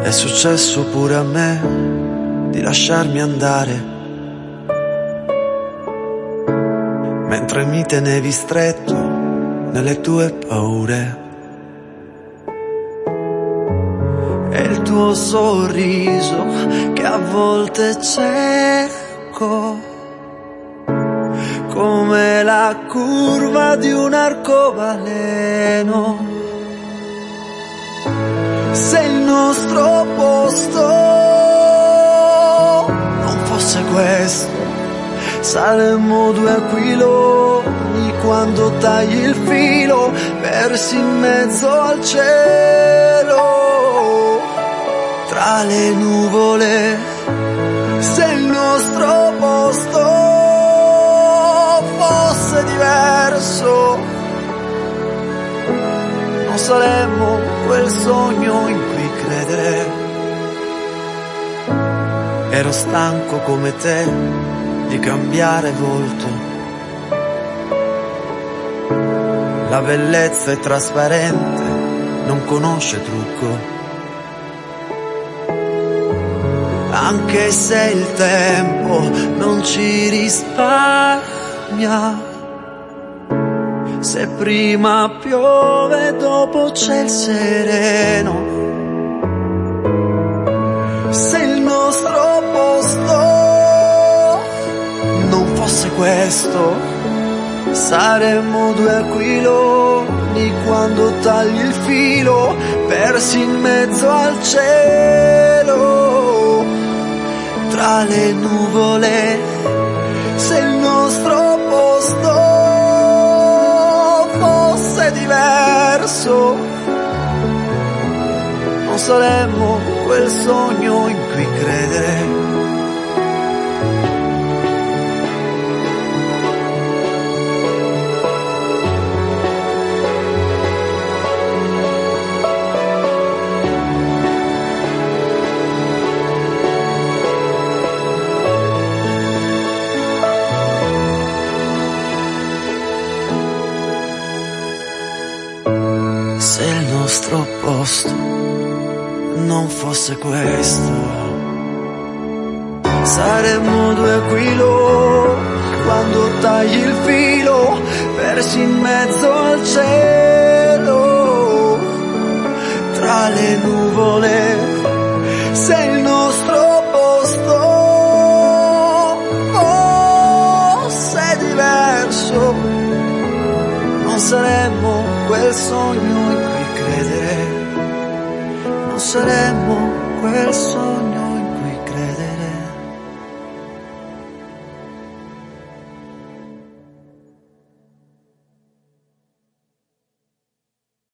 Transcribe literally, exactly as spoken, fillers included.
È successo pure a me di lasciarmi andare, mentre mi tenevi stretto nelle tue paure. E il tuo sorriso che a volte cerco, come la curva di un arcobaleno. Se il nostro posto non fosse questo, saremmo due aquiloni quando tagli il filo, persi in mezzo al cielo, tra le nuvole. Se il nostro posto fosse diverso, non saremmo quel sogno in cui credere. Ero stanco come te di cambiare volto. La bellezza è trasparente, non conosce trucco. Anche se il tempo non ci risparmia, se prima piove dopo c'è il sereno. Se il nostro posto non fosse questo, saremmo due aquiloni quando tagli il filo, persi in mezzo al cielo, tra le nuvole. Se il nostro posto fosse diverso, non saremmo quel sogno in cui credere. Se il nostro posto non fosse questo, saremmo due aquiloni quando tagli il filo, persi in mezzo al cielo, tra le nuvole. Se il nostro posto fosse diverso, non saremmo quel sogno in cui credere, non saremmo quel sogno